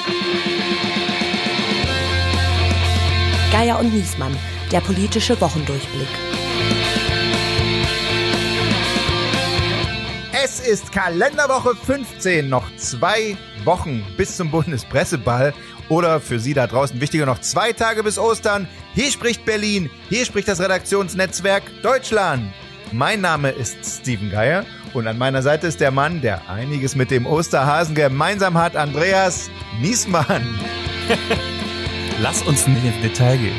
Geier und Niesmann, der politische Wochendurchblick. Es ist Kalenderwoche 15, noch 2 Wochen bis zum Bundespresseball oder für Sie da draußen wichtiger noch 2 Tage bis Ostern. Hier spricht Berlin, hier spricht das Redaktionsnetzwerk Deutschland. Mein Name ist Steven Geier und an meiner Seite ist der Mann, der einiges mit dem Osterhasen gemeinsam hat, Andreas Niesmann. Lass uns nicht ins Detail gehen.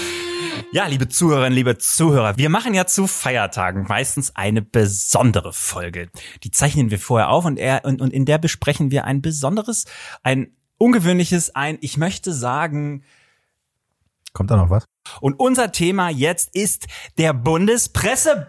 Ja, liebe Zuhörerinnen, liebe Zuhörer, wir machen ja zu Feiertagen meistens eine besondere Folge. Die zeichnen wir vorher auf und in der besprechen wir ein besonderes, ein ungewöhnliches, ich möchte sagen... Kommt da noch was? Und unser Thema jetzt ist der Bundespresse...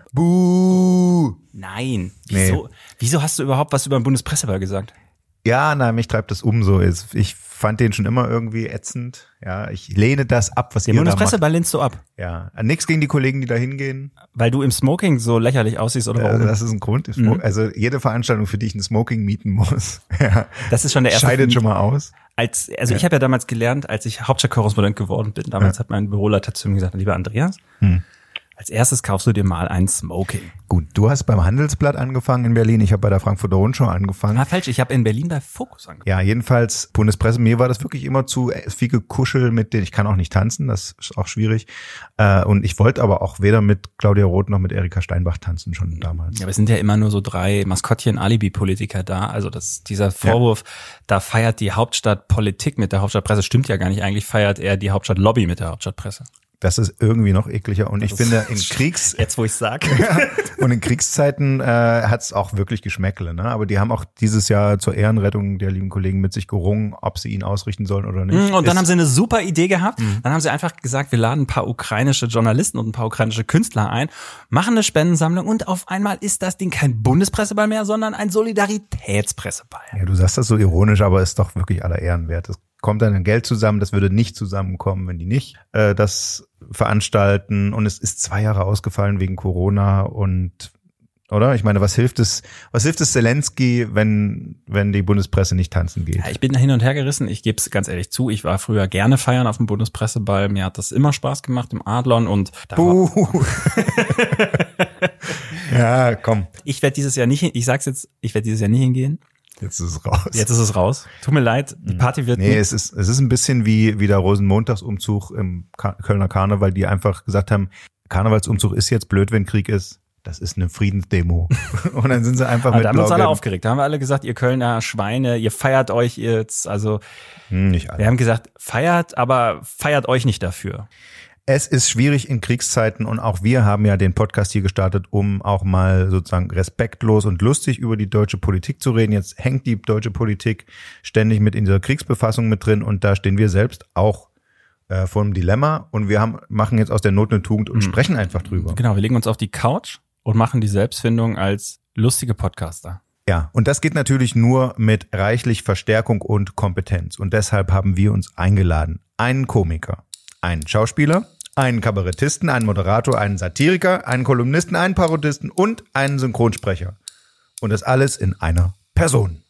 Buh! Nein. Wieso hast du überhaupt was über den Bundespresseball gesagt? Ja, mich treibt das so. Ich fand den schon immer irgendwie ätzend. Ja, ich lehne das ab, was ihr da macht. Den Bundespresseball lehnst du ab? Ja, nix gegen die Kollegen, die da hingehen. Weil du im Smoking so lächerlich aussiehst oder warum? Das ist ein Grund. Also jede Veranstaltung, für die ich ein Smoking mieten muss. Ja, das ist schon der erste. Scheidet schon mal aus. Ich habe ja damals gelernt, als ich Hauptstadtkorrespondent geworden bin. Damals hat mein Büroleiter zu mir gesagt, lieber Andreas, als erstes kaufst du dir mal ein Smoking. Gut, du hast beim Handelsblatt angefangen in Berlin, ich habe bei der Frankfurter Rundschau angefangen. Falsch, ich habe in Berlin bei Focus angefangen. Ja, jedenfalls Bundespresse, mir war das wirklich immer zu viel Gekuschel mit denen. Ich kann auch nicht tanzen, das ist auch schwierig. Und ich wollte aber auch weder mit Claudia Roth noch mit Erika Steinbach tanzen, schon damals. Ja, aber es sind ja immer nur so 3 Maskottchen-Alibi-Politiker da. Also dieser Vorwurf, da feiert die Hauptstadt Politik mit der Hauptstadtpresse, stimmt ja gar nicht. Eigentlich feiert er die Hauptstadt-Lobby mit der Hauptstadtpresse. Das ist irgendwie noch ekliger und ich finde Jetzt, wo ich sage. Und in Kriegszeiten hat's auch wirklich Geschmäckle, ne? Aber die haben auch dieses Jahr zur Ehrenrettung der lieben Kollegen mit sich gerungen, ob sie ihn ausrichten sollen oder nicht. Und dann haben sie eine super Idee gehabt. Dann haben sie einfach gesagt, wir laden ein paar ukrainische Journalisten und ein paar ukrainische Künstler ein, machen eine Spendensammlung und auf einmal ist das Ding kein Bundespresseball mehr, sondern ein Solidaritätspresseball. Ja, du sagst das so ironisch, aber ist doch wirklich aller Ehren wert. Es kommt dann ein Geld zusammen, das würde nicht zusammenkommen, wenn die nicht das veranstalten. Und es ist 2 Jahre ausgefallen wegen Corona und, oder? Ich meine, was hilft es Zelensky, wenn die Bundespresse nicht tanzen geht? Ja, ich bin da hin und her gerissen. Ich gebe es ganz ehrlich zu. Ich war früher gerne feiern auf dem Bundespresseball. Mir hat das immer Spaß gemacht im Adlon und da Ja, komm. Ich werde dieses Jahr nicht hingehen. Jetzt ist es raus. Tut mir leid, die Party wird nicht. Es ist ein bisschen wie der Rosenmontagsumzug im Kölner Karneval, die einfach gesagt haben, Karnevalsumzug ist jetzt blöd, wenn Krieg ist. Das ist eine Friedensdemo. Und dann sind sie einfach mit da haben wir uns alle aufgeregt. Da haben wir alle gesagt, ihr Kölner Schweine, ihr feiert euch jetzt. Also nicht alle. Wir haben gesagt, feiert, aber feiert euch nicht dafür. Es ist schwierig in Kriegszeiten und auch wir haben ja den Podcast hier gestartet, um auch mal sozusagen respektlos und lustig über die deutsche Politik zu reden. Jetzt hängt die deutsche Politik ständig mit in dieser Kriegsbefassung mit drin und da stehen wir selbst auch vor einem Dilemma und wir machen jetzt aus der Not eine Tugend und sprechen einfach drüber. Genau, wir legen uns auf die Couch und machen die Selbstfindung als lustige Podcaster. Ja, und das geht natürlich nur mit reichlich Verstärkung und Kompetenz und deshalb haben wir uns eingeladen. Einen Komiker, einen Schauspieler, einen Kabarettisten, einen Moderator, einen Satiriker, einen Kolumnisten, einen Parodisten und einen Synchronsprecher. Und das alles in einer Person.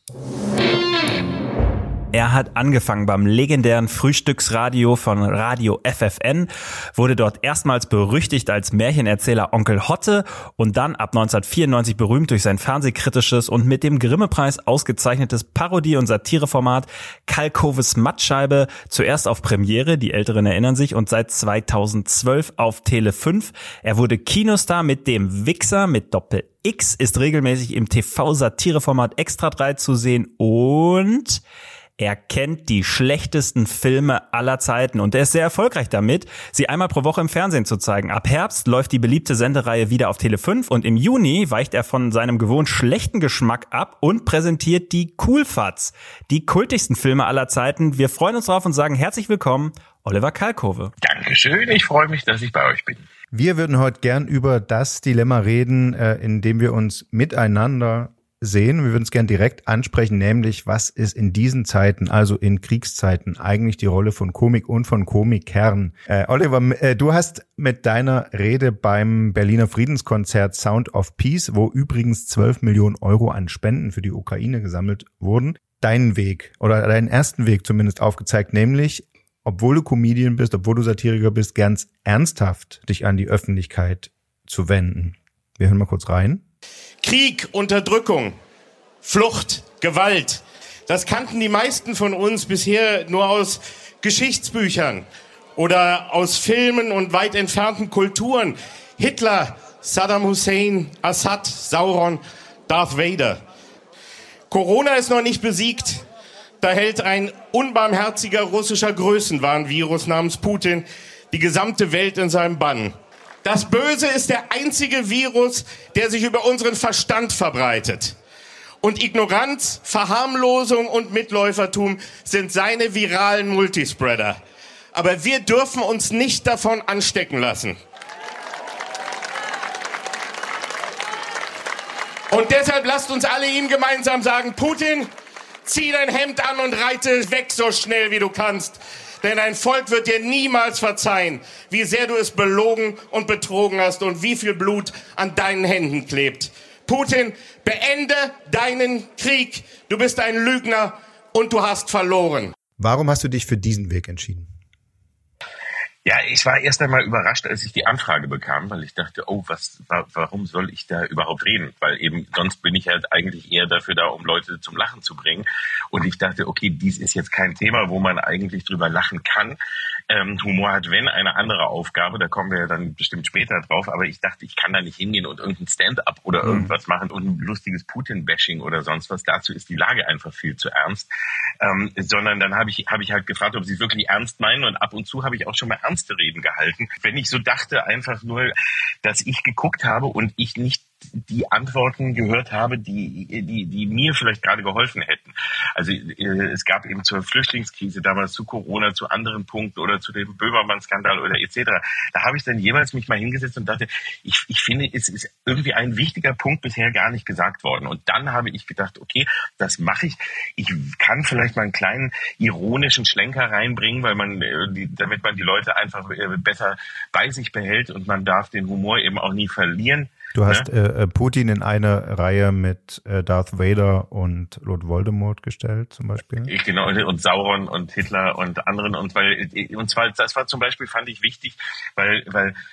Er hat angefangen beim legendären Frühstücksradio von Radio FFN, wurde dort erstmals berüchtigt als Märchenerzähler Onkel Hotte und dann ab 1994 berühmt durch sein fernsehkritisches und mit dem Grimme-Preis ausgezeichnetes Parodie- und Satireformat Kalkoves Mattscheibe, zuerst auf Premiere, die Älteren erinnern sich, und seit 2012 auf Tele 5. Er wurde Kinostar mit dem Wichser mit Doppel-X, ist regelmäßig im TV-Satireformat Extra 3 zu sehen und er kennt die schlechtesten Filme aller Zeiten und er ist sehr erfolgreich damit, sie einmal pro Woche im Fernsehen zu zeigen. Ab Herbst läuft die beliebte Sendereihe wieder auf Tele 5 und im Juni weicht er von seinem gewohnt schlechten Geschmack ab und präsentiert die Coolfatz, die kultigsten Filme aller Zeiten. Wir freuen uns drauf und sagen herzlich willkommen, Oliver Kalkofe. Dankeschön, ich freue mich, dass ich bei euch bin. Wir würden heute gern über das Dilemma reden, in dem wir uns miteinander sehen. Wir würden es gern direkt ansprechen, nämlich was ist in diesen Zeiten, also in Kriegszeiten, eigentlich die Rolle von Komik und von Komikern. Oliver, du hast mit deiner Rede beim Berliner Friedenskonzert Sound of Peace, wo übrigens 12 Millionen Euro an Spenden für die Ukraine gesammelt wurden, deinen Weg oder deinen ersten Weg zumindest aufgezeigt, nämlich, obwohl du Comedian bist, obwohl du Satiriker bist, ganz ernsthaft dich an die Öffentlichkeit zu wenden. Wir hören mal kurz rein. Krieg, Unterdrückung, Flucht, Gewalt. Das kannten die meisten von uns bisher nur aus Geschichtsbüchern oder aus Filmen und weit entfernten Kulturen. Hitler, Saddam Hussein, Assad, Sauron, Darth Vader. Corona ist noch nicht besiegt. Da hält ein unbarmherziger russischer Größenwahn-Virus namens Putin die gesamte Welt in seinem Bann. Das Böse ist der einzige Virus, der sich über unseren Verstand verbreitet. Und Ignoranz, Verharmlosung und Mitläufertum sind seine viralen Multispreader. Aber wir dürfen uns nicht davon anstecken lassen. Und deshalb lasst uns alle ihm gemeinsam sagen, Putin, zieh dein Hemd an und reite weg so schnell wie du kannst. Denn dein Volk wird dir niemals verzeihen, wie sehr du es belogen und betrogen hast und wie viel Blut an deinen Händen klebt. Putin, beende deinen Krieg. Du bist ein Lügner und du hast verloren. Warum hast du dich für diesen Weg entschieden? Ja, ich war erst einmal überrascht, als ich die Anfrage bekam, weil ich dachte, warum soll ich da überhaupt reden? Weil eben sonst bin ich halt eigentlich eher dafür da, um Leute zum Lachen zu bringen. Und ich dachte, okay, dies ist jetzt kein Thema, wo man eigentlich drüber lachen kann. Humor hat, wenn, eine andere Aufgabe, da kommen wir ja dann bestimmt später drauf, aber ich dachte, ich kann da nicht hingehen und irgendein Stand-up oder irgendwas machen und ein lustiges Putin-Bashing oder sonst was. Dazu ist die Lage einfach viel zu ernst. Sondern dann habe ich halt gefragt, ob sie es wirklich ernst meinen, und ab und zu habe ich auch schon mal ernste Reden gehalten. Wenn ich so dachte, einfach nur, dass ich geguckt habe und ich nicht die Antworten gehört habe, die mir vielleicht gerade geholfen hätten. Also es gab eben zur Flüchtlingskrise damals, zu Corona, zu anderen Punkten oder zu dem Böhmermann-Skandal oder etc. Da habe ich dann jeweils mich mal hingesetzt und dachte, ich finde, es ist irgendwie ein wichtiger Punkt bisher gar nicht gesagt worden. Und dann habe ich gedacht, okay, das mache ich. Ich kann vielleicht mal einen kleinen ironischen Schlenker reinbringen, weil damit man die Leute einfach besser bei sich behält, und man darf den Humor eben auch nie verlieren. Du hast Putin in eine Reihe mit Darth Vader und Lord Voldemort gestellt, zum Beispiel. Genau, und Sauron und Hitler und anderen. Und zwar, das war zum Beispiel, fand ich wichtig, weil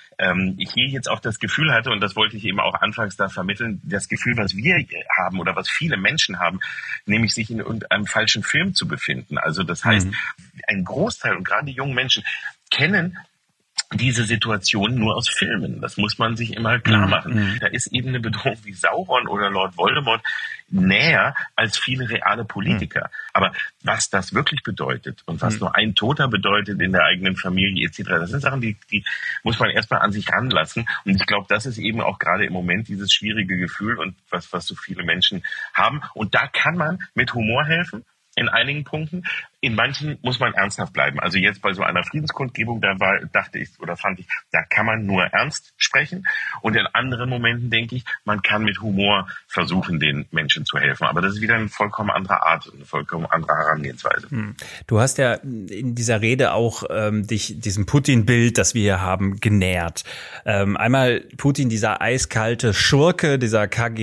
ich hier jetzt auch das Gefühl hatte, und das wollte ich eben auch anfangs da vermitteln, das Gefühl, was wir haben oder was viele Menschen haben, nämlich sich in irgendeinem falschen Film zu befinden. Also das heißt, ein Großteil und gerade die jungen Menschen kennen diese Situation nur aus Filmen. Das muss man sich immer klar machen. Da ist eben eine Bedrohung wie Sauron oder Lord Voldemort näher als viele reale Politiker. Aber was das wirklich bedeutet und was nur ein Toter bedeutet in der eigenen Familie etc., das sind Sachen, die muss man erstmal an sich ranlassen. Und ich glaube, das ist eben auch gerade im Moment dieses schwierige Gefühl und was so viele Menschen haben. Und da kann man mit Humor helfen. In einigen Punkten. In manchen muss man ernsthaft bleiben. Also jetzt bei so einer Friedenskundgebung, fand ich, da kann man nur ernst sprechen. Und in anderen Momenten denke ich, man kann mit Humor versuchen, den Menschen zu helfen. Aber das ist wieder eine vollkommen andere Art, eine vollkommen andere Herangehensweise. Du hast ja in dieser Rede auch dich diesem Putin-Bild, das wir hier haben, genähert. Einmal Putin, dieser eiskalte Schurke, dieser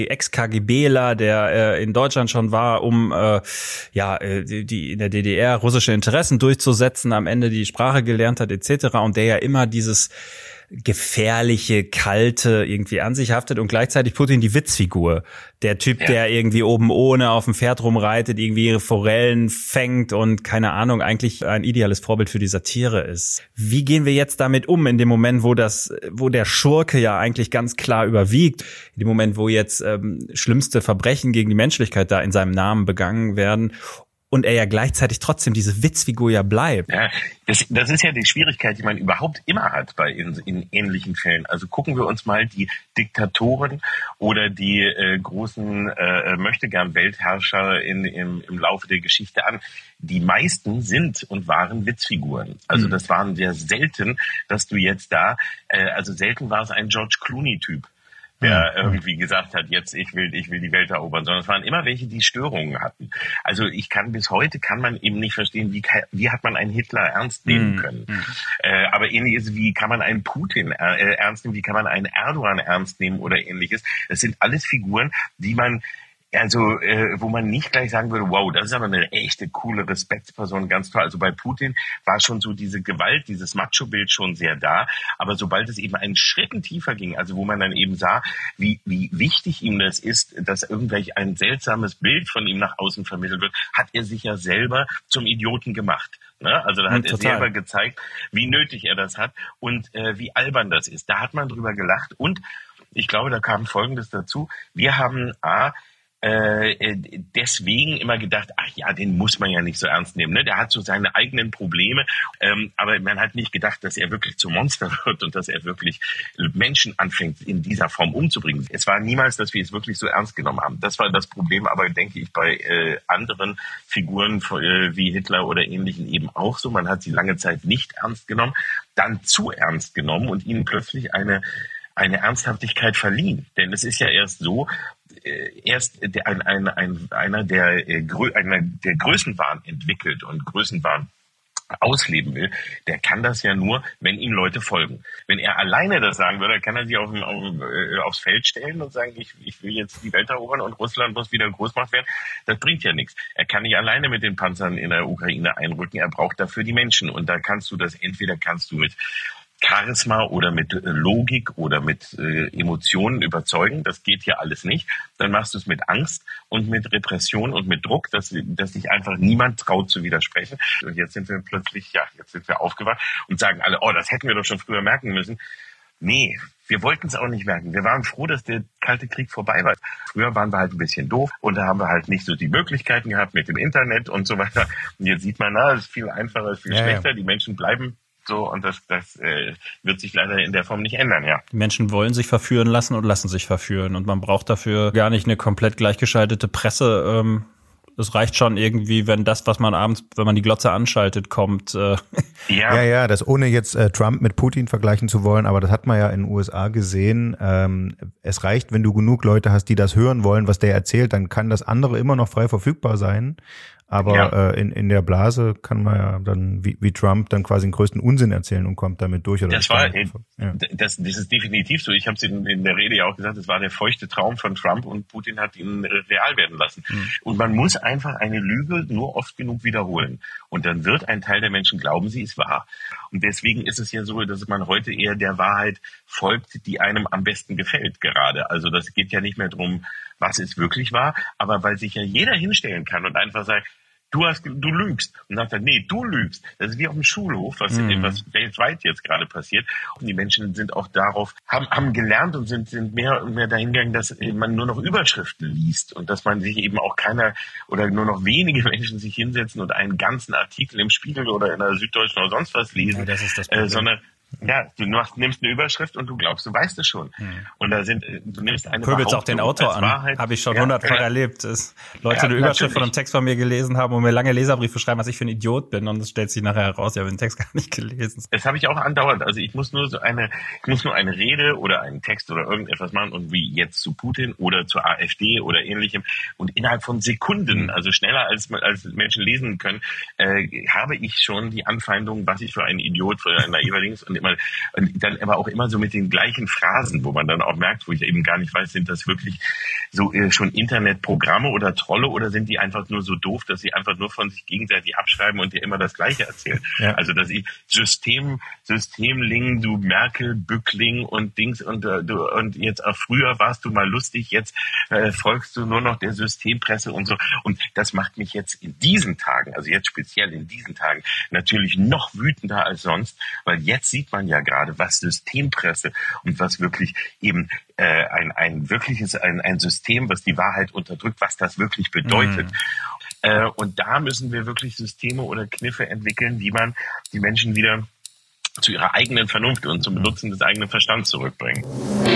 Ex-KGBler, der in Deutschland schon war, um die in der DDR russische Interessen durchzusetzen, am Ende die Sprache gelernt hat etc. und der ja immer dieses gefährliche, kalte irgendwie an sich haftet, und gleichzeitig Putin die Witzfigur. Der Typ, der irgendwie oben ohne auf dem Pferd rumreitet, irgendwie ihre Forellen fängt und keine Ahnung, eigentlich ein ideales Vorbild für die Satire ist. Wie gehen wir jetzt damit um in dem Moment, wo der Schurke ja eigentlich ganz klar überwiegt, in dem Moment, wo jetzt schlimmste Verbrechen gegen die Menschlichkeit da in seinem Namen begangen werden, und er ja gleichzeitig trotzdem diese Witzfigur ja bleibt. Ja, das ist ja die Schwierigkeit, die man überhaupt immer hat in ähnlichen Fällen. Also gucken wir uns mal die Diktatoren oder die großen Möchtegern-Weltherrscher im Laufe der Geschichte an. Die meisten sind und waren Witzfiguren. Also das waren sehr selten, dass du jetzt selten war es ein George Clooney-Typ, der irgendwie gesagt hat, jetzt ich will die Welt erobern, sondern es waren immer welche, die Störungen hatten. Also bis heute kann man eben nicht verstehen, wie hat man einen Hitler ernst nehmen können. Aber ähnliches, wie kann man einen Putin ernst nehmen, wie kann man einen Erdogan ernst nehmen oder ähnliches. Das sind alles Figuren, die man Also, wo man nicht gleich sagen würde, wow, das ist aber eine echte, coole Respektsperson, ganz toll. Also bei Putin war schon so diese Gewalt, dieses Macho-Bild schon sehr da. Aber sobald es eben einen Schritt tiefer ging, also wo man dann eben sah, wie wichtig ihm das ist, dass irgendwelch ein seltsames Bild von ihm nach außen vermittelt wird, hat er sich ja selber zum Idioten gemacht. Ne? Also da hat er selber gezeigt, wie nötig er das hat und wie albern das ist. Da hat man drüber gelacht und ich glaube, da kam Folgendes dazu. Wir haben deswegen immer gedacht, ach ja, den muss man ja nicht so ernst nehmen. Ne? Der hat so seine eigenen Probleme, aber man hat nicht gedacht, dass er wirklich zum Monster wird und dass er wirklich Menschen anfängt, in dieser Form umzubringen. Es war niemals, dass wir es wirklich so ernst genommen haben. Das war das Problem, aber denke ich, bei anderen Figuren wie Hitler oder Ähnlichen eben auch so. Man hat sie lange Zeit nicht ernst genommen, dann zu ernst genommen und ihnen plötzlich eine Ernsthaftigkeit verliehen. Denn es ist ja erst so, einer, der Größenwahn entwickelt und Größenwahn ausleben will, der kann das ja nur, wenn ihm Leute folgen. Wenn er alleine das sagen würde, kann er sich aufs Feld stellen und sagen, ich will jetzt die Welt erobern und Russland muss wieder Großmacht werden. Das bringt ja nichts. Er kann nicht alleine mit den Panzern in der Ukraine einrücken. Er braucht dafür die Menschen. Und da kannst du mit Charisma oder mit Logik oder mit Emotionen überzeugen. Das geht hier alles nicht. Dann machst du es mit Angst und mit Repression und mit Druck, dass sich einfach niemand traut zu widersprechen. Und jetzt sind wir aufgewacht und sagen alle, oh, das hätten wir doch schon früher merken müssen. Nee, wir wollten es auch nicht merken. Wir waren froh, dass der Kalte Krieg vorbei war. Früher waren wir halt ein bisschen doof und da haben wir halt nicht so die Möglichkeiten gehabt mit dem Internet und so weiter. Und jetzt sieht man, es ist viel einfacher, es ist viel schlechter. Die Menschen bleiben so, und das wird sich leider in der Form nicht ändern, ja. Die Menschen wollen sich verführen lassen und lassen sich verführen. Und man braucht dafür gar nicht eine komplett gleichgeschaltete Presse. Es reicht schon irgendwie, wenn das, was man abends, wenn man die Glotze anschaltet, kommt. Ja, das ohne jetzt Trump mit Putin vergleichen zu wollen, aber das hat man ja in den USA gesehen. Es reicht, wenn du genug Leute hast, die das hören wollen, was der erzählt, dann kann das andere immer noch frei verfügbar sein. Aber in der Blase kann man ja dann wie Trump dann quasi den größten Unsinn erzählen und kommt damit durch. Oder das ist definitiv so. Ich habe es in der Rede ja auch gesagt, es war der feuchte Traum von Trump und Putin hat ihn real werden lassen. Und man muss einfach eine Lüge nur oft genug wiederholen. Und dann wird ein Teil der Menschen glauben, sie ist wahr. Und deswegen ist es ja so, dass man heute eher der Wahrheit folgt, die einem am besten gefällt gerade. Also das geht ja nicht mehr darum, was ist wirklich wahr, aber weil sich ja jeder hinstellen kann und einfach sagt, du lügst. Und dann sagt er, nee, du lügst. Das ist wie auf dem Schulhof, was weltweit jetzt gerade passiert. Und die Menschen sind auch haben gelernt und sind mehr und mehr dahin gegangen, dass man nur noch Überschriften liest und dass man sich eben auch oder nur noch wenige Menschen sich hinsetzen und einen ganzen Artikel im Spiegel oder in der Süddeutschen oder sonst was lesen, das ist das Problem. Sondern du nimmst eine Überschrift und du glaubst, du weißt es schon. Und du nimmst eine Pöbelst auch den Autor an. Habe ich schon 100-fach erlebt. Dass Leute eine Überschrift von einem Text von mir gelesen haben und mir lange Leserbriefe schreiben, was ich für ein Idiot bin. Und es stellt sich nachher heraus, ich habe den Text gar nicht gelesen. Das habe ich auch andauernd. Also ich muss nur eine Rede oder einen Text oder irgendetwas machen und wie jetzt zu Putin oder zur AfD oder ähnlichem. Und innerhalb von Sekunden, also schneller als Menschen lesen können, habe ich schon die Anfeindung, was ich für ein Idiot, für ein naiver Links und dann aber auch immer so mit den gleichen Phrasen, wo man dann auch merkt, wo ich eben gar nicht weiß, sind das wirklich so schon Internetprogramme oder Trolle oder sind die einfach nur so doof, dass sie einfach nur von sich gegenseitig abschreiben und dir immer das Gleiche erzählen. Ja. Also dass ich Systemling, du Merkel, Bückling und Dings und jetzt auch früher warst du mal lustig, jetzt folgst du nur noch der Systempresse und so. Und das macht mich jetzt in diesen Tagen, also jetzt speziell in diesen Tagen, natürlich noch wütender als sonst, weil jetzt sieht man ja gerade, was Systempresse und was wirklich eben ein System, was die Wahrheit unterdrückt, was das wirklich bedeutet. Und da müssen wir wirklich Systeme oder Kniffe entwickeln, wie man die Menschen wieder zu ihrer eigenen Vernunft und zum Benutzen des eigenen Verstands zurückbringen.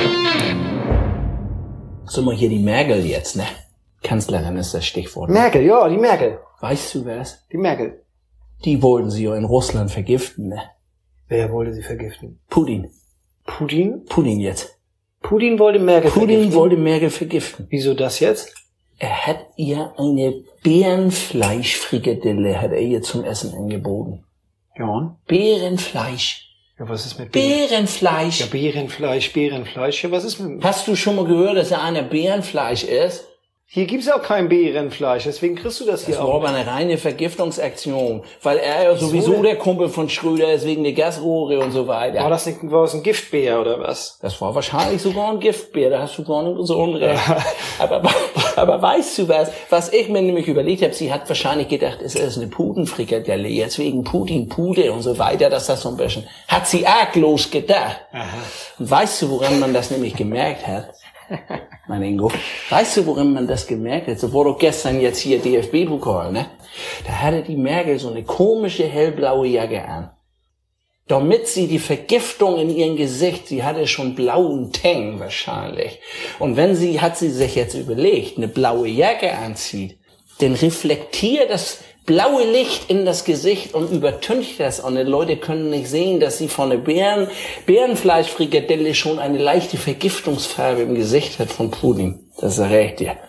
So mal hier die Merkel jetzt, ne? Kanzlerin ist das Stichwort. Merkel, ja, die Merkel. Weißt du was? Die Merkel. Die wollten sie ja in Russland vergiften, ne? Wer wollte sie vergiften? Putin. Putin? Putin jetzt. Putin wollte Merkel vergiften? Putin wollte Merkel vergiften. Wieso das jetzt? Er hat ihr eine Bärenfleischfrikadelle hat er ihr zum Essen angeboten. Ja und? Bärenfleisch. Ja, was ist mit Bärenfleisch? Ja, Bärenfleisch. Ja, was ist mit... Hast du schon mal gehört, dass er einer Bärenfleisch isst? Hier gibt's auch kein Bärenfleisch, deswegen kriegst du das hier Das auch. war aber eine reine Vergiftungsaktion, weil er ja sowieso der Kumpel von Schröder ist wegen der Gasrohre und so weiter. War das ein Giftbär oder was? Das war wahrscheinlich sogar ein Giftbär, da hast du gar nicht so unrecht. Aber weißt du was ich mir nämlich überlegt habe, sie hat wahrscheinlich gedacht, es ist eine Pudenfrikadelle, jetzt wegen Pude und so weiter, dass das so ein bisschen, hat sie arglos gedacht. Aha. Und weißt du, woran man das nämlich gemerkt hat? Mein Ingo, weißt du, woran man das gemerkt hat? So war doch gestern jetzt hier DFB-Pokal, ne? Da hatte die Merkel so eine komische hellblaue Jacke an. Damit sie die Vergiftung in ihrem Gesicht, sie hatte schon blauen Tang wahrscheinlich. Und hat sie sich jetzt überlegt, eine blaue Jacke anzieht, dann reflektiert das blaue Licht in das Gesicht und übertüncht das. Und die Leute können nicht sehen, dass sie von der Bärenfleischfrikadelle schon eine leichte Vergiftungsfarbe im Gesicht hat von Pudding. Das sage ich dir.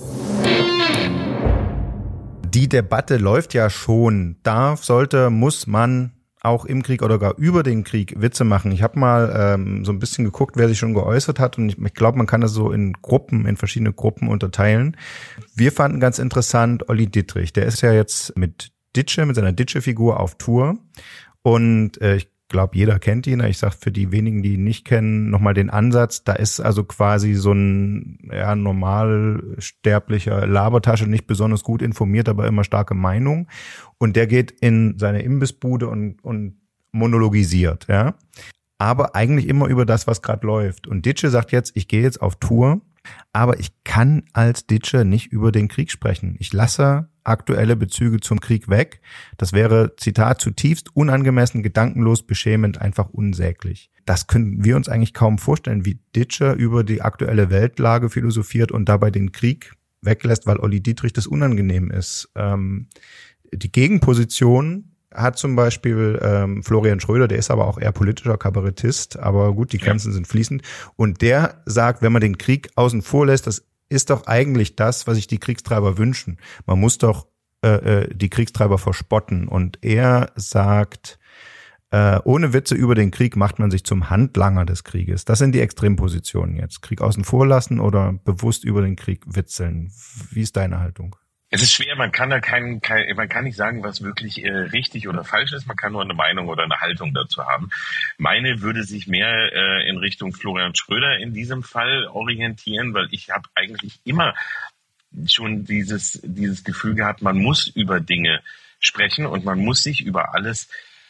Die Debatte läuft ja schon. Muss man auch im Krieg oder gar über den Krieg Witze machen. Ich habe mal so ein bisschen geguckt, wer sich schon geäußert hat, und ich glaube, man kann das so in verschiedene Gruppen unterteilen. Wir fanden ganz interessant Olli Dittrich. Der ist ja jetzt mit seiner Ditsche-Figur auf Tour, und ich glaube, jeder kennt ihn. Ich sage für die wenigen, die ihn nicht kennen, nochmal den Ansatz. Da ist also quasi so ein normalsterblicher Labertasche, nicht besonders gut informiert, aber immer starke Meinung. Und der geht in seine Imbissbude und monologisiert, ja. Aber eigentlich immer über das, was gerade läuft. Und Ditsche sagt jetzt, ich gehe jetzt auf Tour, aber ich kann als Ditsche nicht über den Krieg sprechen. Ich lasse aktuelle Bezüge zum Krieg weg. Das wäre, Zitat, zutiefst unangemessen, gedankenlos, beschämend, einfach unsäglich. Das können wir uns eigentlich kaum vorstellen, wie Ditsche über die aktuelle Weltlage philosophiert und dabei den Krieg weglässt, weil Olli Dittrich das unangenehm ist. Die Gegenposition hat zum Beispiel Florian Schröder, der ist aber auch eher politischer Kabarettist, aber gut, die Grenzen sind fließend. Und der sagt, wenn man den Krieg außen vor lässt, das ist doch eigentlich das, was sich die Kriegstreiber wünschen. Man muss doch die Kriegstreiber verspotten. Und er sagt, ohne Witze über den Krieg macht man sich zum Handlanger des Krieges. Das sind die Extrempositionen jetzt. Krieg außen vor lassen oder bewusst über den Krieg witzeln. Wie ist deine Haltung? Es ist schwer, man kann nicht sagen, was wirklich richtig oder falsch ist. Man kann nur eine Meinung oder eine Haltung dazu haben. Meine würde sich mehr in Richtung Florian Schröder in diesem Fall orientieren, weil ich habe eigentlich immer schon dieses Gefühl gehabt, man muss über Dinge sprechen und man muss sich über alles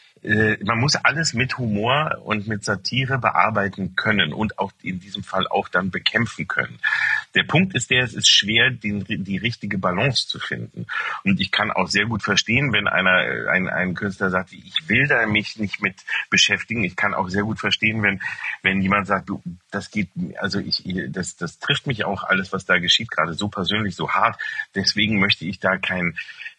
mit Humor und mit Satire bearbeiten können und auch in diesem Fall auch dann bekämpfen können. Der Punkt ist es ist schwer, die richtige Balance zu finden. Und ich kann auch sehr gut verstehen, wenn ein Künstler sagt, ich will da mich nicht mit beschäftigen. Ich kann auch sehr gut verstehen, wenn jemand sagt, das trifft mich auch alles, was da geschieht, gerade so persönlich, so hart. Deswegen möchte ich da kein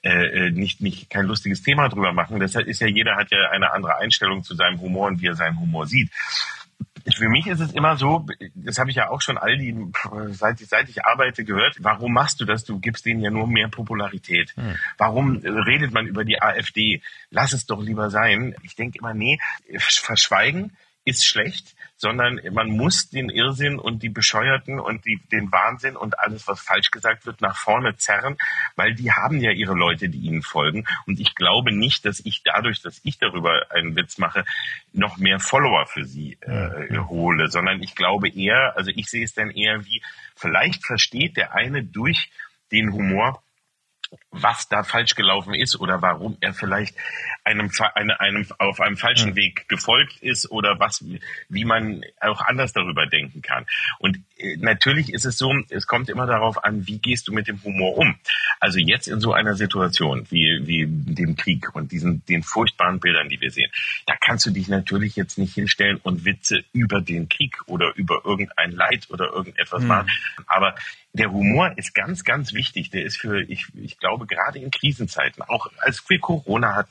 lustiges Thema drüber machen. Deshalb jeder hat ja eine andere Einstellung zu seinem Humor und wie er seinen Humor sieht. Für mich ist es immer so, das habe ich ja auch schon seit ich arbeite gehört, warum machst du das? Du gibst denen ja nur mehr Popularität. Warum redet man über die AfD? Lass es doch lieber sein. Ich denke immer, nee, verschweigen ist schlecht, sondern man muss den Irrsinn und die Bescheuerten und den Wahnsinn und alles, was falsch gesagt wird, nach vorne zerren, weil die haben ja ihre Leute, die ihnen folgen. Und ich glaube nicht, dass ich dadurch, dass ich darüber einen Witz mache, noch mehr Follower für sie hole, sondern ich glaube eher, also ich sehe es dann eher wie, vielleicht versteht der eine durch den Humor, was da falsch gelaufen ist oder warum er vielleicht einem auf einem falschen Weg gefolgt ist oder wie man auch anders darüber denken kann. Und natürlich ist es so, es kommt immer darauf an, wie gehst du mit dem Humor um? Also jetzt in so einer Situation wie dem Krieg und den furchtbaren Bildern, die wir sehen, da kannst du dich natürlich jetzt nicht hinstellen und Witze über den Krieg oder über irgendein Leid oder irgendetwas machen. Aber der Humor ist ganz, ganz wichtig. Der ist ich glaube, gerade in Krisenzeiten, auch als wir Corona hatten, zu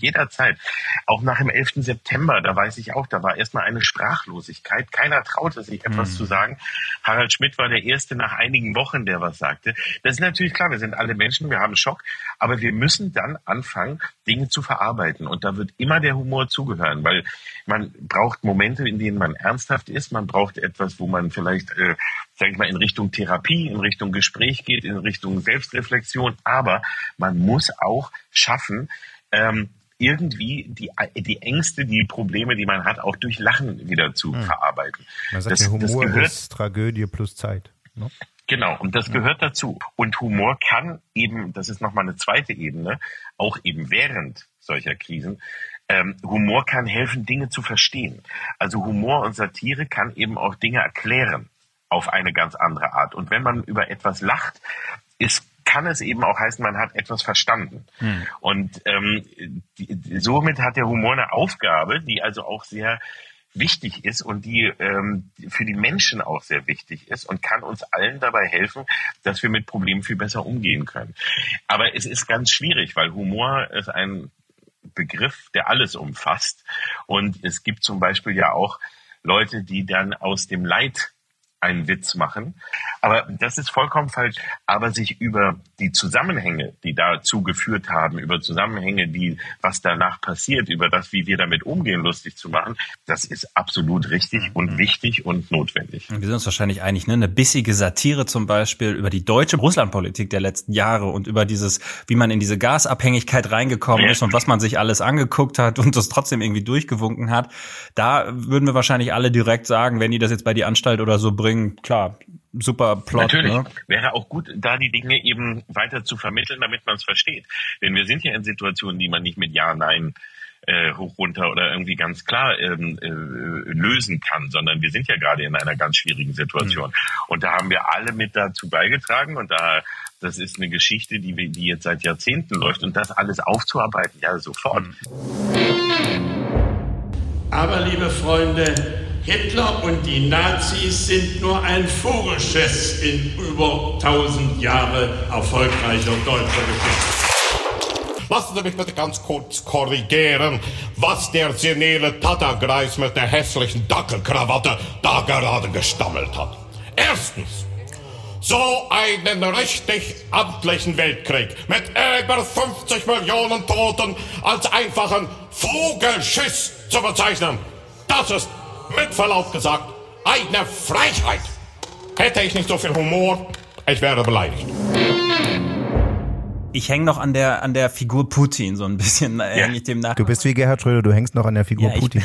jederzeit. Auch nach dem 11. September, da weiß ich auch, da war erstmal eine Sprachlosigkeit. Keiner traute sich etwas zu sagen. Harald Schmidt war der Erste nach einigen Wochen, der was sagte. Das ist natürlich klar, wir sind alle Menschen, wir haben Schock, aber wir müssen dann anfangen, Dinge zu verarbeiten. Und da wird immer der Humor zugehören, weil man braucht Momente, in denen man ernsthaft ist. Man braucht etwas, wo man vielleicht, sag ich mal, in Richtung Therapie, in Richtung Gespräch geht, in Richtung Selbstreflexion. Aber man muss auch schaffen, irgendwie die Ängste, die Probleme, die man hat, auch durch Lachen wieder zu verarbeiten. Man sagt, der Humor ist Tragödie plus Zeit. Ne? Genau, und das gehört dazu. Und Humor kann eben, das ist nochmal eine zweite Ebene, auch eben während solcher Krisen, Humor kann helfen, Dinge zu verstehen. Also Humor und Satire kann eben auch Dinge erklären auf eine ganz andere Art. Und wenn man über etwas lacht, kann es eben auch heißen, man hat etwas verstanden. Und somit hat der Humor eine Aufgabe, die also auch sehr wichtig ist und die für die Menschen auch sehr wichtig ist und kann uns allen dabei helfen, dass wir mit Problemen viel besser umgehen können. Aber es ist ganz schwierig, weil Humor ist ein Begriff, der alles umfasst. Und es gibt zum Beispiel ja auch Leute, die dann aus dem Leid einen Witz machen. Aber das ist vollkommen falsch. Aber sich über die Zusammenhänge, die dazu geführt haben, über Zusammenhänge, was danach passiert, über das, wie wir damit umgehen, lustig zu machen, das ist absolut richtig und wichtig und notwendig. Wir sind uns wahrscheinlich einig, ne? Eine bissige Satire zum Beispiel über die deutsche Russlandpolitik der letzten Jahre und über dieses, wie man in diese Gasabhängigkeit reingekommen ist und was man sich alles angeguckt hat und das trotzdem irgendwie durchgewunken hat. Da würden wir wahrscheinlich alle direkt sagen, wenn die das jetzt bei die Anstalt oder so bringen, klar, super Plot. Natürlich, ne? Wäre auch gut, da die Dinge eben weiter zu vermitteln, damit man es versteht. Denn wir sind ja in Situationen, die man nicht mit Ja, Nein, hoch, runter oder irgendwie ganz klar lösen kann, sondern wir sind ja gerade in einer ganz schwierigen Situation. Und da haben wir alle mit dazu beigetragen und das ist eine Geschichte, die jetzt seit Jahrzehnten läuft und das alles aufzuarbeiten, ja, sofort. Aber, liebe Freunde, Hitler und die Nazis sind nur ein Vogelschiss in über 1000 Jahre erfolgreicher deutscher Geschichte. Lassen Sie mich bitte ganz kurz korrigieren, was der senile Tattergreis mit der hässlichen Dackelkrawatte da gerade gestammelt hat. Erstens, so einen richtig amtlichen Weltkrieg mit über 50 Millionen Toten als einfachen Vogelschiss zu bezeichnen, das ist mit Verlaub gesagt eine Frechheit. Hätte ich nicht so viel Humor, ich wäre beleidigt. Ich hänge noch an der Figur Putin so ein bisschen. Dem nach. Du bist wie Gerhard Schröder, du hängst noch an der Figur Putin.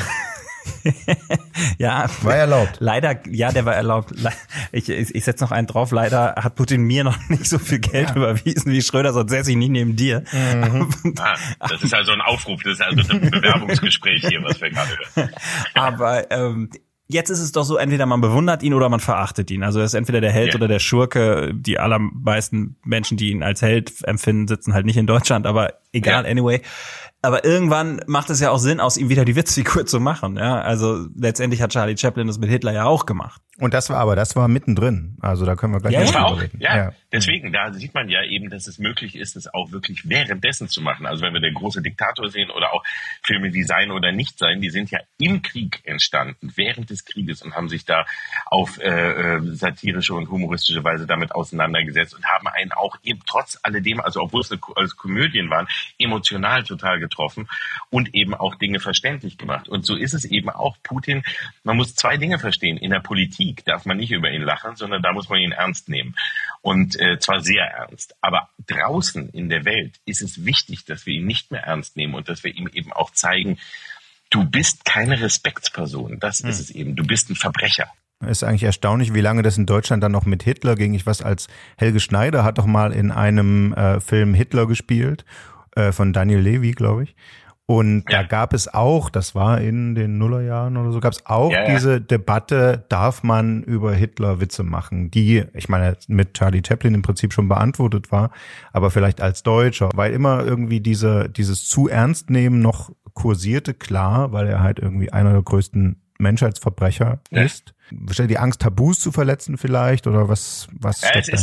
Ja. War erlaubt. Leider, ja, der war erlaubt. Ich setze noch einen drauf. Leider hat Putin mir noch nicht so viel Geld überwiesen wie Schröder, sonst säße ich nicht neben dir. Das ist also ein Aufruf, das ist also ein Bewerbungsgespräch hier, was wir gerade hören. Aber jetzt ist es doch so, entweder man bewundert ihn oder man verachtet ihn. Also er ist entweder der Held oder der Schurke. Die allermeisten Menschen, die ihn als Held empfinden, sitzen halt nicht in Deutschland, aber egal, anyway. Aber irgendwann macht es ja auch Sinn, aus ihm wieder die Witzfigur zu machen. Ja, also letztendlich hat Charlie Chaplin das mit Hitler ja auch gemacht. Und das war mittendrin. Also da können wir gleich drüber reden. Ja, deswegen, da sieht man ja eben, dass es möglich ist, es auch wirklich währenddessen zu machen. Also wenn wir der große Diktator sehen oder auch Filme wie Sein oder Nicht Sein, die sind ja im Krieg entstanden, während des Krieges und haben sich da auf satirische und humoristische Weise damit auseinandergesetzt und haben einen auch eben trotz alledem, also obwohl es als Komödien waren, emotional total getroffen und eben auch Dinge verständlich gemacht. Und so ist es eben auch. Putin, man muss zwei Dinge verstehen. In der Politik darf man nicht über ihn lachen, sondern da muss man ihn ernst nehmen. Und zwar sehr ernst. Aber draußen in der Welt ist es wichtig, dass wir ihn nicht mehr ernst nehmen und dass wir ihm eben auch zeigen, du bist keine Respektsperson. Das ist es eben. Du bist ein Verbrecher. Ist eigentlich erstaunlich, wie lange das in Deutschland dann noch mit Hitler ging. Ich weiß, als Helge Schneider hat doch mal in einem Film Hitler gespielt, von Daniel Levy, glaube ich. Und da gab es auch, das war in den Nullerjahren oder so, gab es auch diese Debatte, darf man über Hitler Witze machen, die, ich meine, mit Charlie Chaplin im Prinzip schon beantwortet war, aber vielleicht als Deutscher, weil immer irgendwie dieses zu ernst nehmen noch kursierte, klar, weil er halt irgendwie einer der größten Menschheitsverbrecher ist. Die Angst, Tabus zu verletzen vielleicht, oder was steckt dahinter?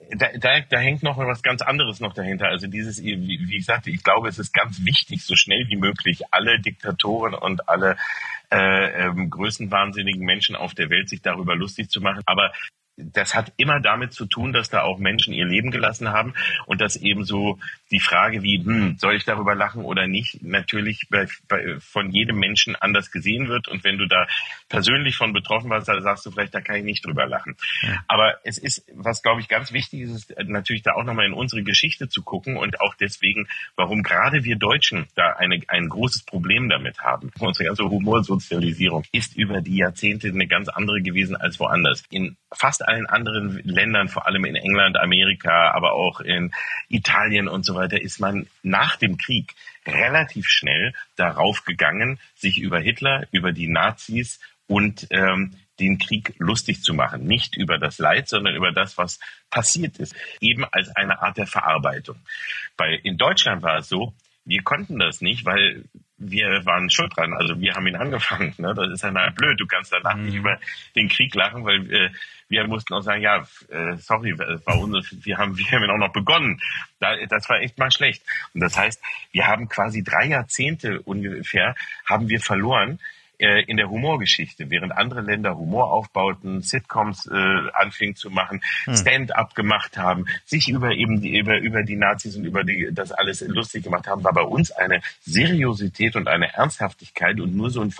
Da hängt noch was ganz anderes noch dahinter. Also dieses, wie ich sagte, ich glaube, es ist ganz wichtig, so schnell wie möglich alle Diktatoren und alle größenwahnsinnigen Menschen auf der Welt sich darüber lustig zu machen. Aber das hat immer damit zu tun, dass da auch Menschen ihr Leben gelassen haben und dass eben so die Frage wie, soll ich darüber lachen oder nicht, natürlich von jedem Menschen anders gesehen wird. Und wenn du da persönlich von betroffen warst, dann sagst du vielleicht, da kann ich nicht drüber lachen. Ja. Aber es ist, was glaube ich ganz wichtig ist, natürlich da auch nochmal in unsere Geschichte zu gucken und auch deswegen, warum gerade wir Deutschen da ein großes Problem damit haben. Unsere ganze Humorsozialisierung ist über die Jahrzehnte eine ganz andere gewesen als woanders. In fast allen anderen Ländern, vor allem in England, Amerika, aber auch in Italien und so weiter, ist man nach dem Krieg relativ schnell darauf gegangen, sich über Hitler, über die Nazis und den Krieg lustig zu machen. Nicht über das Leid, sondern über das, was passiert ist. Eben als eine Art der Verarbeitung. In Deutschland war es so, wir konnten das nicht, weil wir waren schuld dran. Also wir haben ihn angefangen. Ne? Das ist ja mal blöd. Du kannst danach nicht über den Krieg lachen, weil wir mussten auch sagen, ja, sorry, wir haben auch noch begonnen. Das war echt mal schlecht. Und das heißt, wir haben quasi 3 Jahrzehnte ungefähr haben wir verloren in der Humorgeschichte, während andere Länder Humor aufbauten, Sitcoms anfingen zu machen, Stand-up gemacht haben, sich über die Nazis und über das alles lustig gemacht haben, war bei uns eine Seriosität und eine Ernsthaftigkeit und nur so ein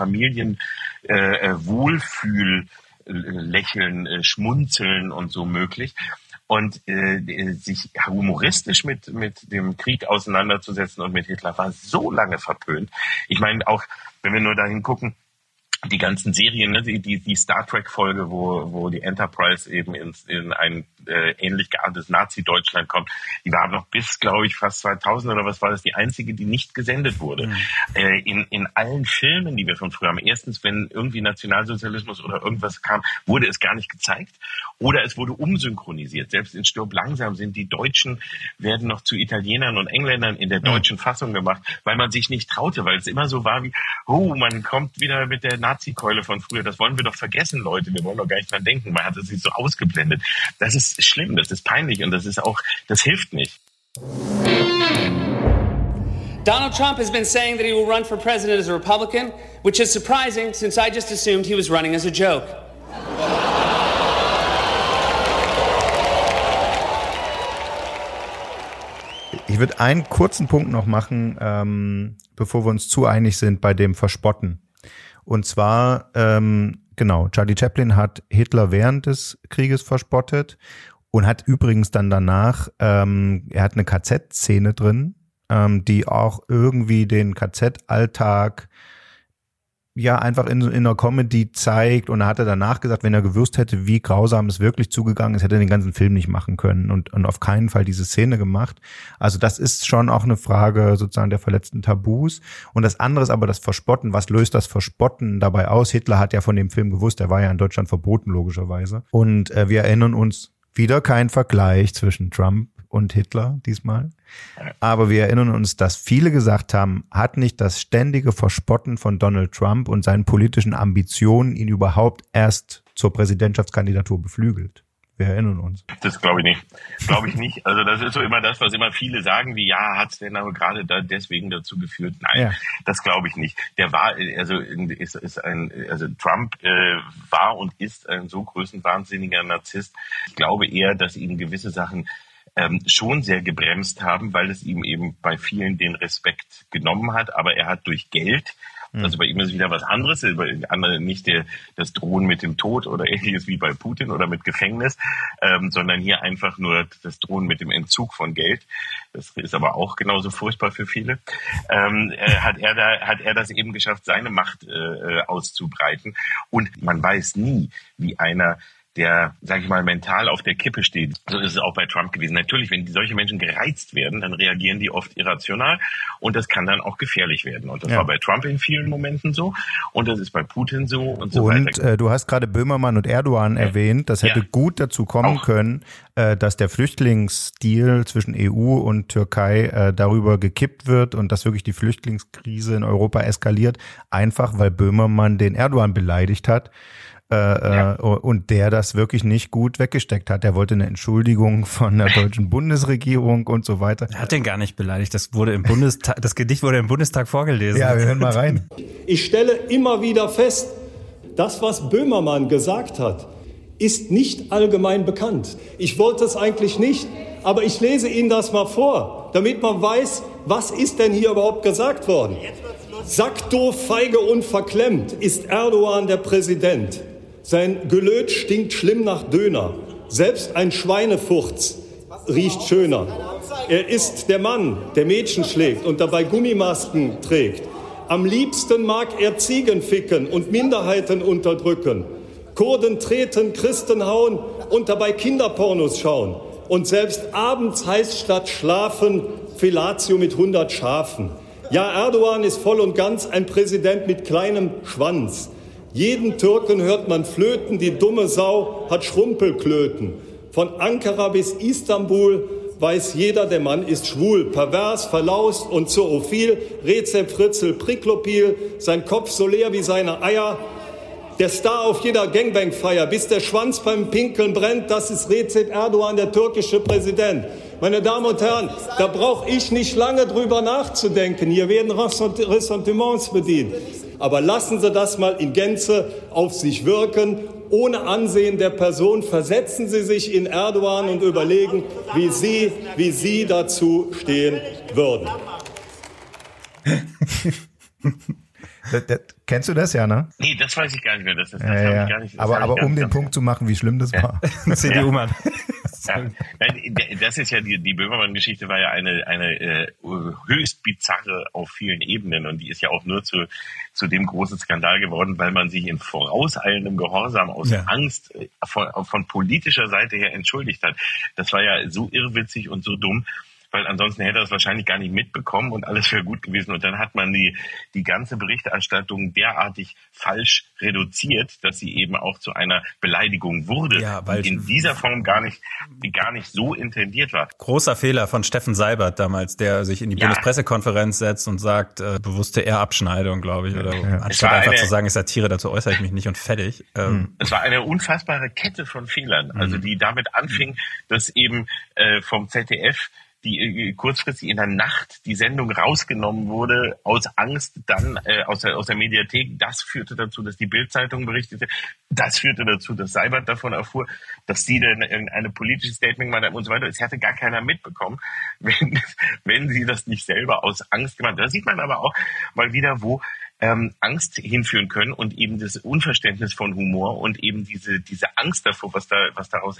Familienwohlfühl, Lächeln, Schmunzeln und so möglich. Und sich humoristisch mit dem Krieg auseinanderzusetzen und mit Hitler war so lange verpönt. Ich meine auch, wenn wir nur dahin gucken, die ganzen Serien, ne, die Star Trek-Folge, wo die Enterprise eben in ein ähnlich geartetes Nazi-Deutschland kommt, die war noch bis, glaube ich, fast 2000 oder was war das, die einzige, die nicht gesendet wurde. In allen Filmen, die wir von früher haben, erstens, wenn irgendwie Nationalsozialismus oder irgendwas kam, wurde es gar nicht gezeigt oder es wurde umsynchronisiert. Selbst in Stirb langsam sind die Deutschen, werden noch zu Italienern und Engländern in der deutschen Fassung gemacht, weil man sich nicht traute, weil es immer so war wie, man kommt wieder mit der Nazi-Keule von früher, das wollen wir doch vergessen, Leute, wir wollen doch gar nicht dran denken, man hat es sich so ausgeblendet. Das ist schlimm, das ist peinlich und das hilft nicht. Donald Trump has been saying that he will run for president as a Republican, which is surprising since I just assumed he was running as a joke. Ich würde einen kurzen Punkt noch machen, bevor wir uns zu einig sind bei dem Verspotten. Und zwar, Charlie Chaplin hat Hitler während des Krieges verspottet und hat übrigens dann danach, er hat eine KZ-Szene drin, die auch irgendwie den KZ-Alltag ja einfach in einer Comedy zeigt, und er hatte danach gesagt, wenn er gewusst hätte, wie grausam es wirklich zugegangen ist, hätte er den ganzen Film nicht machen können und auf keinen Fall diese Szene gemacht. Also das ist schon auch eine Frage sozusagen der verletzten Tabus. Und das andere ist aber das Verspotten. Was löst das Verspotten dabei aus? Hitler hat ja von dem Film gewusst, der war ja in Deutschland verboten, logischerweise. Und wir erinnern uns, wieder kein Vergleich zwischen Trump und Hitler diesmal. Aber wir erinnern uns, dass viele gesagt haben, hat nicht das ständige Verspotten von Donald Trump und seinen politischen Ambitionen ihn überhaupt erst zur Präsidentschaftskandidatur beflügelt? Wir erinnern uns. Das glaube ich nicht. Glaube ich nicht. Also das ist so immer das, was immer viele sagen, wie ja, hat es denn aber gerade da deswegen dazu geführt? Nein, das glaube ich nicht. Der war, Trump war und ist ein so größenwahnsinniger Narzisst. Ich glaube eher, dass ihn gewisse Sachen schon sehr gebremst haben, weil es ihm eben bei vielen den Respekt genommen hat. Aber er hat durch Geld, also bei ihm ist wieder was anderes, bei anderen nicht das Drohen mit dem Tod oder ähnliches wie bei Putin oder mit Gefängnis, sondern hier einfach nur das Drohen mit dem Entzug von Geld. Das ist aber auch genauso furchtbar für viele. Hat er das eben geschafft, seine Macht auszubreiten. Und man weiß nie, wie einer, der, sage ich mal, mental auf der Kippe steht. So ist es auch bei Trump gewesen. Natürlich, wenn solche Menschen gereizt werden, dann reagieren die oft irrational und das kann dann auch gefährlich werden. Und das war bei Trump in vielen Momenten so und das ist bei Putin so und so weiter. Und du hast gerade Böhmermann und Erdogan erwähnt. Das hätte gut dazu kommen können, dass der Flüchtlingsdeal zwischen EU und Türkei darüber gekippt wird und dass wirklich die Flüchtlingskrise in Europa eskaliert, einfach weil Böhmermann den Erdogan beleidigt hat. und der das wirklich nicht gut weggesteckt hat. Er wollte eine Entschuldigung von der deutschen Bundesregierung und so weiter. Er hat den gar nicht beleidigt. Das Gedicht wurde im Bundestag vorgelesen. Ja, wir hören mal rein. Ich stelle immer wieder fest, das, was Böhmermann gesagt hat, ist nicht allgemein bekannt. Ich wollte es eigentlich nicht, aber ich lese Ihnen das mal vor, damit man weiß, was ist denn hier überhaupt gesagt worden. Sackdoof, feige und verklemmt ist Erdogan der Präsident. Sein Gelöt stinkt schlimm nach Döner. Selbst ein Schweinefurz riecht schöner. Er ist der Mann, der Mädchen schlägt und dabei Gummimasken trägt. Am liebsten mag er Ziegen ficken und Minderheiten unterdrücken. Kurden treten, Christen hauen und dabei Kinderpornos schauen. Und selbst abends heißt statt schlafen Fellatio mit 100 Schafen. Ja, Erdogan ist voll und ganz ein Präsident mit kleinem Schwanz. Jeden Türken hört man flöten, die dumme Sau hat Schrumpelklöten. Von Ankara bis Istanbul weiß jeder, der Mann ist schwul, pervers, verlaust und zoophil, Rezep, Fritzel, Priklopil, sein Kopf so leer wie seine Eier. Der Star auf jeder Gangbang-Feier, bis der Schwanz beim Pinkeln brennt, das ist Recep Erdogan, der türkische Präsident. Meine Damen und Herren, da brauche ich nicht lange drüber nachzudenken. Hier werden Ressentiments bedient. Aber lassen Sie das mal in Gänze auf sich wirken. Ohne Ansehen der Person versetzen Sie sich in Erdogan und überlegen, wie Sie dazu stehen würden. Kennst du das ja, ne? Nee, das weiß ich gar nicht mehr. Das ich gar nicht, aber um den Punkt zu machen, wie schlimm das war. CDU-Mann. Ja. Das ist ja die Böhmermann-Geschichte war ja eine höchst bizarre auf vielen Ebenen und die ist ja auch nur zu dem großen Skandal geworden, weil man sich in vorauseilendem Gehorsam aus Angst von politischer Seite her entschuldigt hat. Das war ja so irrwitzig und so dumm, weil ansonsten hätte er es wahrscheinlich gar nicht mitbekommen und alles wäre gut gewesen. Und dann hat man die ganze Berichterstattung derartig falsch reduziert, dass sie eben auch zu einer Beleidigung wurde, die in dieser Form gar nicht so intendiert war. Großer Fehler von Steffen Seibert damals, der sich in die Bundespressekonferenz setzt und sagt, bewusste Ehrabschneidung, glaube ich, oder anstatt einfach zu sagen, ich Satire, dazu äußere ich mich nicht und fertig. Es war eine unfassbare Kette von Fehlern, also die damit anfing, dass eben vom ZDF die kurzfristig in der Nacht die Sendung rausgenommen wurde, aus Angst dann aus der Mediathek. Das führte dazu, dass die Bild-Zeitung berichtete. Das führte dazu, dass Seibert davon erfuhr, dass sie dann irgendeine politische Statement gemacht haben und so weiter. Es hätte gar keiner mitbekommen, wenn sie das nicht selber aus Angst gemacht haben. Da sieht man aber auch mal wieder, wo Angst hinführen können und eben das Unverständnis von Humor und eben diese Angst davor, was daraus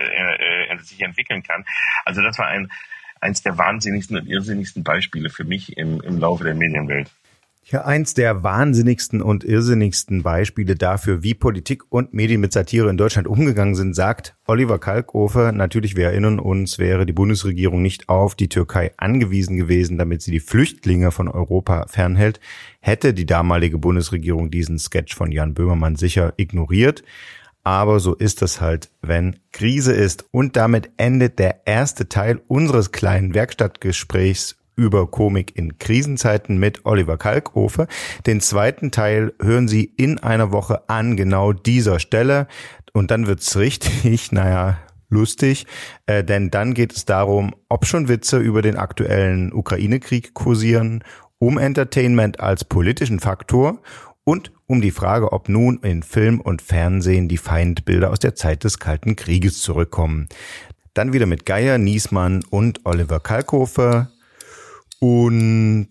sich entwickeln kann. Also das war eins der wahnsinnigsten und irrsinnigsten Beispiele für mich im Laufe der Medienwelt. Ja, eins der wahnsinnigsten und irrsinnigsten Beispiele dafür, wie Politik und Medien mit Satire in Deutschland umgegangen sind, sagt Oliver Kalkofe. Natürlich, wir erinnern uns, wäre die Bundesregierung nicht auf die Türkei angewiesen gewesen, damit sie die Flüchtlinge von Europa fernhält, hätte die damalige Bundesregierung diesen Sketch von Jan Böhmermann sicher ignoriert. Aber so ist es halt, wenn Krise ist. Und damit endet der erste Teil unseres kleinen Werkstattgesprächs über Komik in Krisenzeiten mit Oliver Kalkofe. Den zweiten Teil hören Sie in einer Woche an genau dieser Stelle. Und dann wird's richtig, lustig, denn dann geht es darum, ob schon Witze über den aktuellen Ukraine-Krieg kursieren, um Entertainment als politischen Faktor und um die Frage, ob nun in Film und Fernsehen die Feindbilder aus der Zeit des Kalten Krieges zurückkommen. Dann wieder mit Geier, Niesmann und Oliver Kalkofe. Und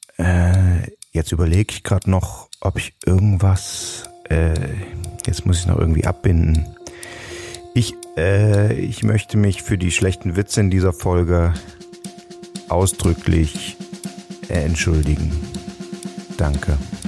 jetzt überlege ich gerade noch, ob ich irgendwas, jetzt muss ich noch irgendwie abbinden. Ich möchte mich für die schlechten Witze in dieser Folge ausdrücklich entschuldigen. Danke.